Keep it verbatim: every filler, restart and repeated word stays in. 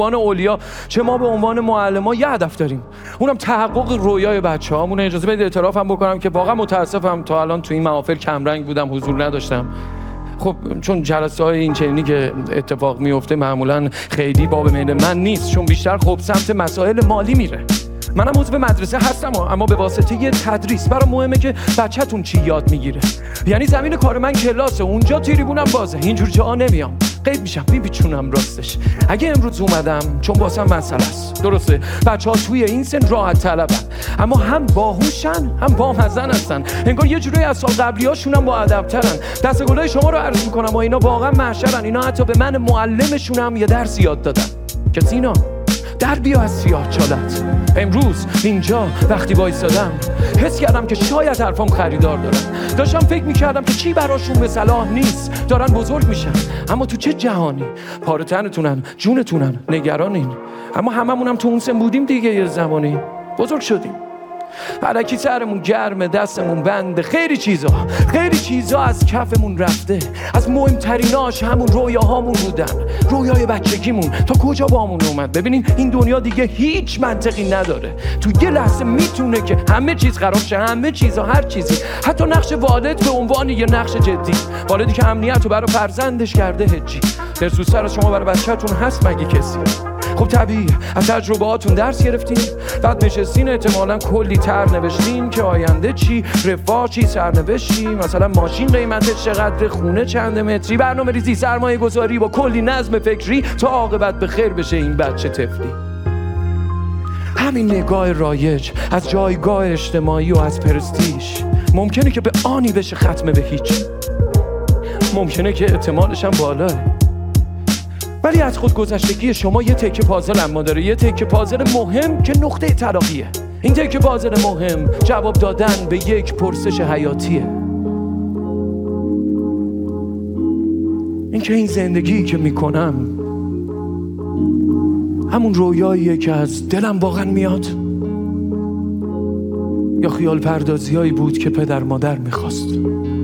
عنوان اولیا چه ما به عنوان معلما یه هدف داریم، اونم تحقق رویای بچه‌هامون. اجازه بدید اعترافم بکنم که واقعا متاسفم تا الان تو این محافل کمرنگ بودم، حضور نداشتم. خب چون جلسه های این چنینی که اتفاق میفته معمولا خیلی باب میل من نیست، چون بیشتر خب سمت مسائل مالی میره. منم عضو مدرسه هستم اما به واسطه یه تدریس برام مهمه که بچه‌تون چی یاد میگیره. یعنی زمین کار من کلاسه، اونجا تریبونم بازه، اینجور جا نمیام، قید میشم میپیچونم راستش. اگه امروز اومدم چون واسم مسئله است. درسته بچه‌ها توی این سن راحت طلبن، اما هم باهوشن هم بامزن هستن، انگار یه جوری از سال قبلیاشون هم با ادب‌ترن. دستگلای شما رو عرض میکنم و اینا واقعا محشرن. اینا حتی به من معلمشونم یه درس یاد دادن که سینا در بیا از سیاه چالت. امروز اینجا وقتی وایسادم حس کردم که شاید حرفام خریدار دارن. داشتم فکر میکردم که چی براشون به صلاح نیست، دارن بزرگ میشن، اما تو چه جهانی؟ پاره تنتونن، جونتونن، نگرانین. اما هممونم تو اون سن بودیم دیگه، یه زمانی بزرگ شدیم. الکی سرمون گرمه، دستمون بنده، خیلی چیزا خیلی چیزا از کفمون رفته. از مهمتریناش همون رویاهامون بودن، رویای بچگیمون تا کجا بامون اومد. ببینین این دنیا دیگه هیچ منطقی نداره. تو یه لحظه میتونه که همه چیز خراب شه، همه چیزا، هر چیزی، حتی نقش والد به عنوان یه نقش جدی. والدی که امنیت رو برای فرزندش کرده هجی. درسوستر از شما برای بچه‌تون هست مگه کسی؟ خب طبیعی از تجربهاتون درس گرفتین، بعد نشستین احتمالاً کلی تر نوشتین که آینده چی، رفاه چی، سرنوشت چی، مثلا ماشین قیمتش چقدر، خونه چند متری، برنامه ریزی، سرمایه گذاری با کلی نظم فکری تا عاقبت به خیر بشه این بچه طفلی. همین نگاه رایج از جایگاه اجتماعی و از پرستیژ ممکنه که به آنی بشه ختمه به هیچ. ممکنه که احتمالش هم بالاه، ولی از خودگذشتگی شما یه تکه پازل اما داره، یه تکه پازل مهم که نقطه تلاقیه. این تکه پازل مهم جواب دادن به یک پرسش حیاتیه. این که این زندگی که میکنم همون رویاییه که از دلم واقعا میاد، یا خیال پردازی هایی بود که پدر مادر میخواست.